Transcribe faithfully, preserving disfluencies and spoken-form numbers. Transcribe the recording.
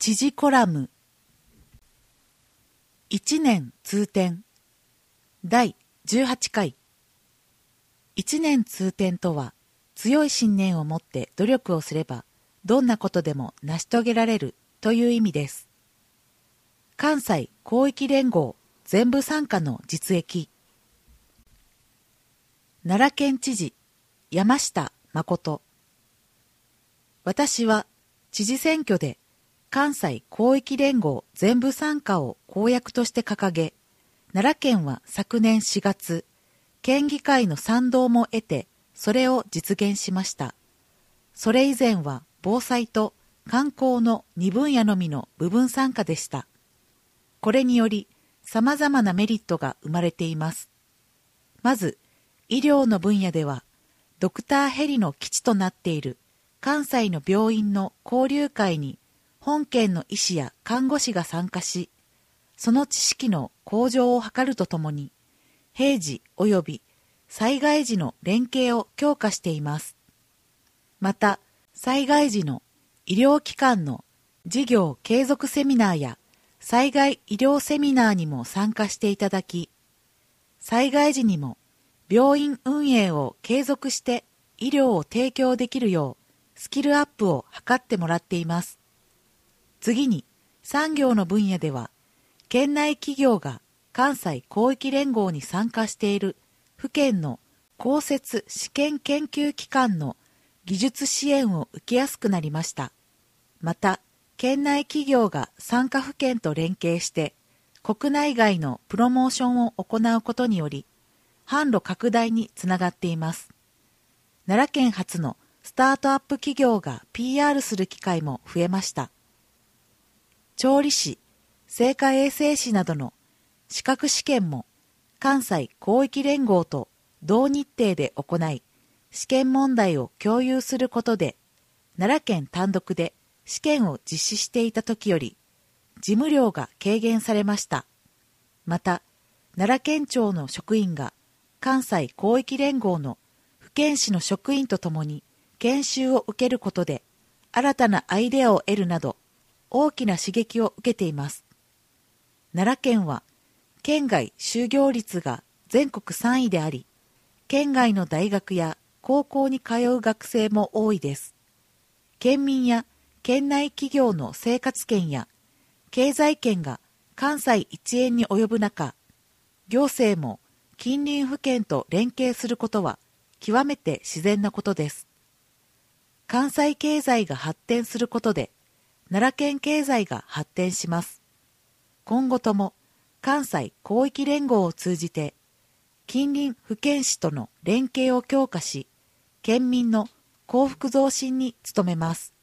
知事コラムいちねん通典だいじゅうはちかい。いちねん通典とは、強い信念を持って努力をすればどんなことでも成し遂げられるという意味です。関西広域連合全部参加の実益。奈良県知事山下誠。私は知事選挙で関西広域連合全部参加を公約として掲げ、奈良県は昨年しがつ、県議会の賛同も得て、それを実現しました。それ以前は防災と観光のに分野のみの部分参加でした。これにより、様々なメリットが生まれています。まず、医療の分野では、ドクターヘリの基地となっている関西の病院の交流会に本県の医師や看護師が参加し、その知識の向上を図るとともに、平時及び災害時の連携を強化しています。また、災害時の医療機関の事業継続セミナーや災害医療セミナーにも参加していただき、災害時にも病院運営を継続して医療を提供できるようスキルアップを図ってもらっています。次に、産業の分野では、県内企業が関西広域連合に参加している府県の公設試験研究機関の技術支援を受けやすくなりました。また、県内企業が参加府県と連携して国内外のプロモーションを行うことにより、販路拡大につながっています。奈良県初のスタートアップ企業が ピーアール する機会も増えました。調理師、生化衛生士などの資格試験も関西広域連合と同日程で行い、試験問題を共有することで、奈良県単独で試験を実施していた時より、事務量が軽減されました。また、奈良県庁の職員が関西広域連合の府県市の職員とともに研修を受けることで、新たなアイデアを得るなど、大きな刺激を受けています。奈良県は、県外就業率が全国さんいであり、県外の大学や高校に通う学生も多いです。県民や県内企業の生活圏や経済圏が関西一円に及ぶ中、行政も近隣府県と連携することは極めて自然なことです。関西経済が発展することで、奈良県経済が発展します。今後とも関西広域連合を通じて、近隣府県市との連携を強化し、県民の幸福増進に努めます。